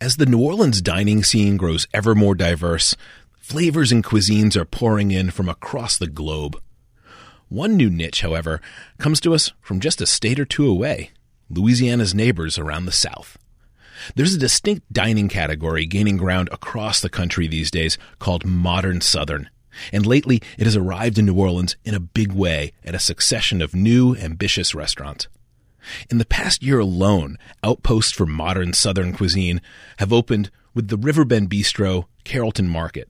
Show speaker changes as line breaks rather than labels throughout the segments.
As the New Orleans dining scene grows ever more diverse, flavors and cuisines are pouring in from across the globe. One new niche, however, comes to us from just a state or two away, Louisiana's neighbors around the South. There's a distinct dining category gaining ground across the country these days called Modern Southern, and lately it has arrived in New Orleans in a big way at a succession of new, ambitious restaurants. In the past year alone, outposts for Modern Southern cuisine have opened with the Riverbend Bistro, Carrollton Market.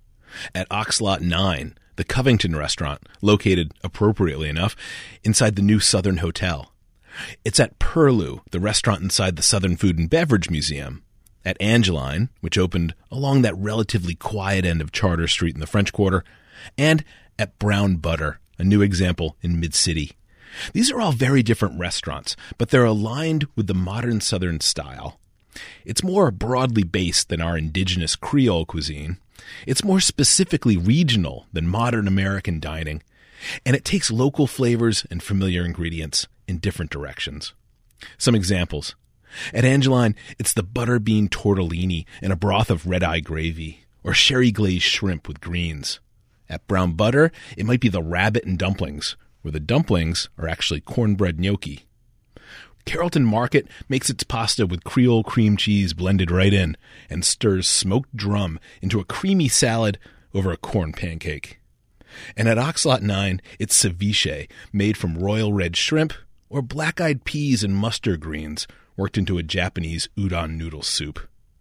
At Oxlot 9, the Covington restaurant, located, appropriately enough, inside the new Southern Hotel. It's at Purlieu, the restaurant inside the Southern Food and Beverage Museum. At Angeline, which opened along that relatively quiet end of Charter Street in the French Quarter. And at Brown Butter, a new example in Mid-City. These are all very different restaurants, but they're aligned with the Modern Southern style. It's more broadly based than our indigenous Creole cuisine. It's more specifically regional than modern American dining. And it takes local flavors and familiar ingredients in different directions. Some examples. At Angeline, it's the butter bean tortellini and a broth of red-eye gravy, or sherry glazed shrimp with greens. At Brown Butter, it might be the rabbit and dumplings, where the dumplings are actually cornbread gnocchi. Carrollton Market makes its pasta with Creole cream cheese blended right in and stirs smoked drum into a creamy salad over a corn pancake. And at Oxlot 9, it's ceviche, made from royal red shrimp or black-eyed peas and mustard greens worked into a Japanese udon noodle soup.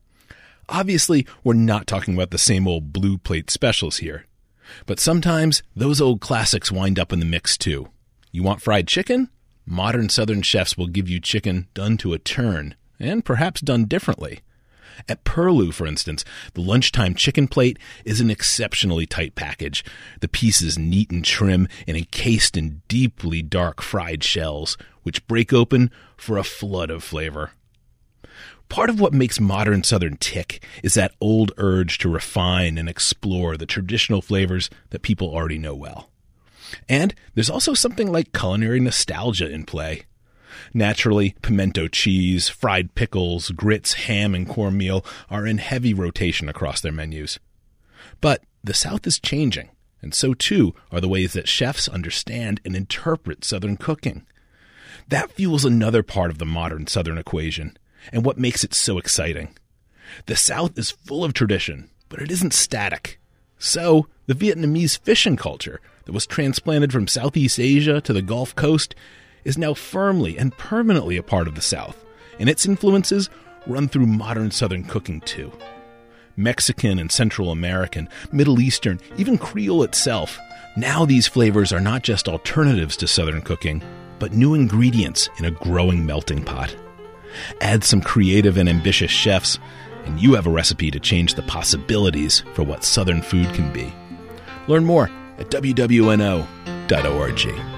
Obviously, we're not talking about the same old blue plate specials here. But sometimes those old classics wind up in the mix too. You want fried chicken? Modern Southern chefs will give you chicken done to a turn, and perhaps done differently. At Purlieu, for instance, the lunchtime chicken plate is an exceptionally tight package. The piece is neat and trim and encased in deeply dark fried shells, which break open for a flood of flavor. Part of what makes Modern Southern tick is that old urge to refine and explore the traditional flavors that people already know well. And there's also something like culinary nostalgia in play. Naturally, pimento cheese, fried pickles, grits, ham, and cornmeal are in heavy rotation across their menus. But the South is changing, and so too are the ways that chefs understand and interpret Southern cooking. That fuels another part of the Modern Southern equation, and what makes it so exciting. The South is full of tradition, but it isn't static. So, the Vietnamese fishing culture that was transplanted from Southeast Asia to the Gulf Coast is now firmly and permanently a part of the South, and its influences run through Modern Southern cooking too. Mexican and Central American, Middle Eastern, even Creole itself, now these flavors are not just alternatives to Southern cooking, but new ingredients in a growing melting pot. Add some creative and ambitious chefs, and you have a recipe to change the possibilities for what Southern food can be. Learn more at wwno.org.